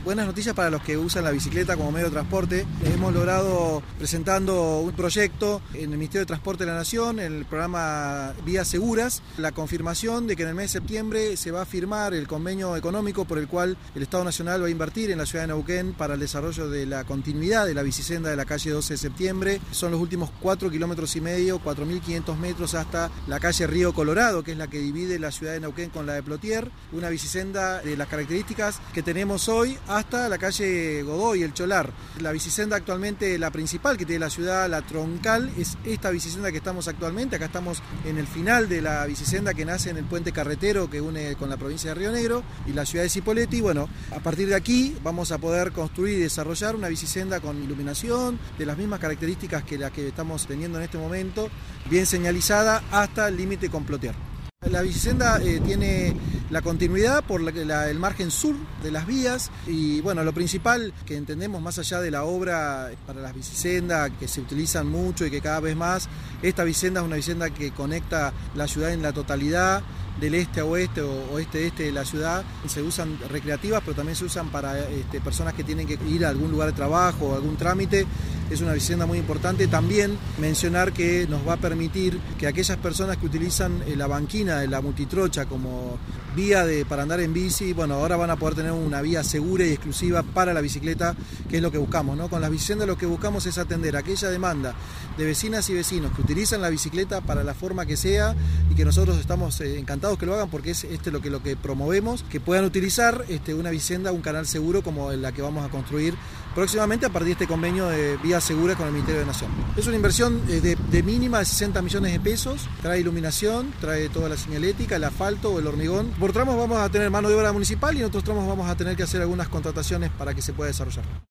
Buenas noticias para los que usan la bicicleta como medio de transporte. Hemos logrado, presentando un proyecto en el Ministerio de Transporte de la Nación, en el programa Vías Seguras, la confirmación de que en el mes de septiembre se va a firmar el convenio económico por el cual el Estado Nacional va a invertir en la ciudad de Neuquén para el desarrollo de la continuidad de la bicisenda de la calle 12 de septiembre. Son los últimos 4,5 kilómetros, 4.500 metros hasta la calle Río Colorado, que es la que divide la ciudad de Neuquén con la de Plotier. Una bicisenda de las características que tenemos hoy hasta la calle Godoy, el Cholar. La bicisenda actualmente, la principal que tiene la ciudad, la troncal, es esta bicisenda que estamos actualmente. Acá estamos en el final de la bicisenda que nace en el puente carretero que une con la provincia de Río Negro y la ciudad de Cipolletti. Bueno, a partir de aquí vamos a poder construir y desarrollar una bicisenda con iluminación, de las mismas características que la que estamos teniendo en este momento, bien señalizada hasta el límite con Plotier. La bicisenda tiene la continuidad por el margen sur de las vías y bueno, lo principal que entendemos más allá de la obra para las bicisendas que se utilizan mucho y que cada vez más, esta bicisenda es una bicisenda que conecta la ciudad en la totalidad, del este a oeste o oeste a este de la ciudad. Se usan recreativas, pero también se usan para personas que tienen que ir a algún lugar de trabajo o algún trámite. Es una bicisenda muy importante. También mencionar que nos va a permitir que aquellas personas que utilizan la banquina de la multitrocha como vía para andar en bici, bueno, ahora van a poder tener una vía segura y exclusiva para la bicicleta, que es lo que buscamos, ¿no? Con las bicisendas lo que buscamos es atender aquella demanda de vecinas y vecinos que utilizan la bicicleta para la forma que sea y que nosotros estamos encantados que lo hagan porque es lo que promovemos, que puedan utilizar una bicisenda, un canal seguro como la que vamos a construir próximamente a partir de este convenio de vías seguras con el Ministerio de Nación. Es una inversión de mínima de 60 millones de pesos, trae iluminación, trae toda la señalética, el asfalto o el hormigón. Por tramos vamos a tener mano de obra municipal y en otros tramos vamos a tener que hacer algunas contrataciones para que se pueda desarrollar.